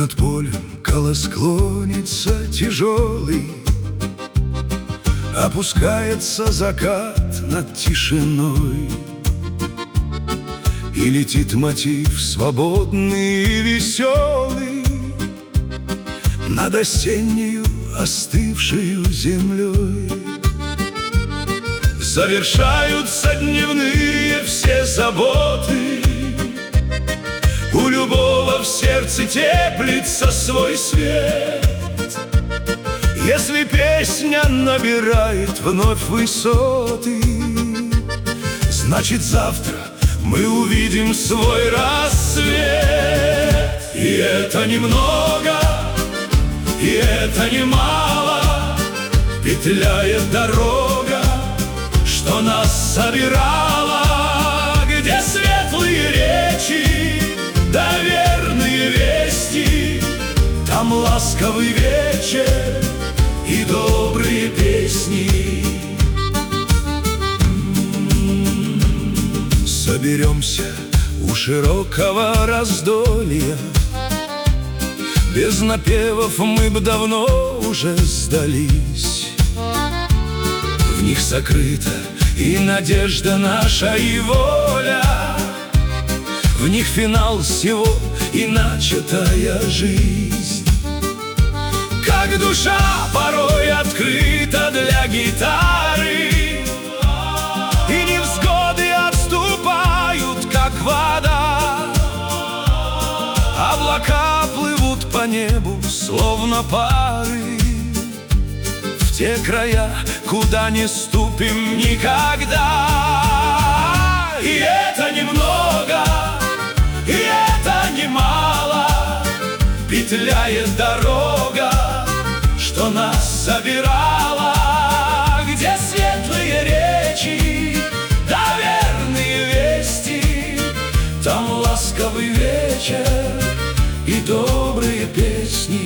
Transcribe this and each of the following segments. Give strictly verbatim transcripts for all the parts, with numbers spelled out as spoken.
над полем колос клонится тяжелый, опускается закат над тишиной, и летит мотив свободный и веселый над осеннею остывшею землей. Завершаются дневные все заботы, у любого в сердце теплится свой свет. Если песня набирает вновь высоты, значит завтра мы увидим свой рассвет. И это немного, и это немало, петляет дорога, что нас собирала, где светлые речи да верные вести, там ласковый вечер и добрые песни. Соберемся у широкого раздолья, без напевов мы б давно уже сдались. В них сокрыта и надежда наша, и воля, в них финал всего и начатая жизнь. Как душа порой открыта для гитары, и невзгоды отступают, как вода. Облака плывут по небу, словно пары, в те края, куда не ступим никогда. И это немного, и это немало, петляет дорога, что нас собирала, где светлые речи да верные вести, там ласковый вечер и добрые песни.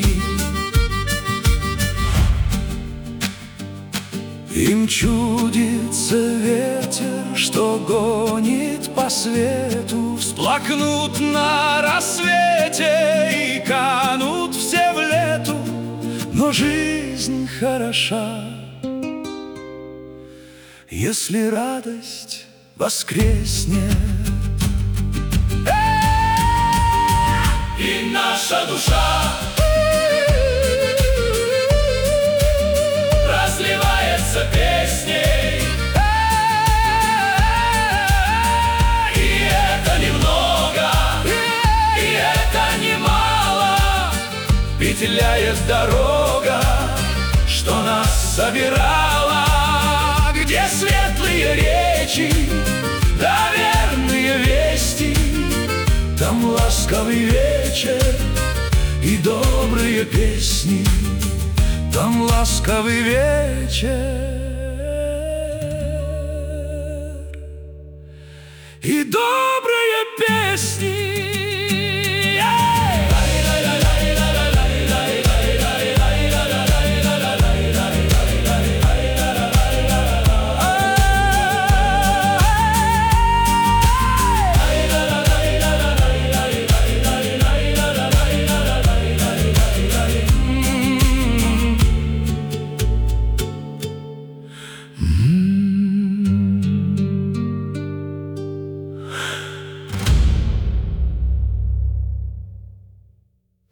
Им чудится ветер, что гонит по свету, всплакнут на рассвете и канут все в лету. Но жизнь хороша, если радость воскреснет. И наша душа разливается песней, и это немного, и это немало, петляет дорога, что нас собирала, где светлые речи да верные вести, там ласковый вечер и добрые песни, там ласковый вечер и добрые песни.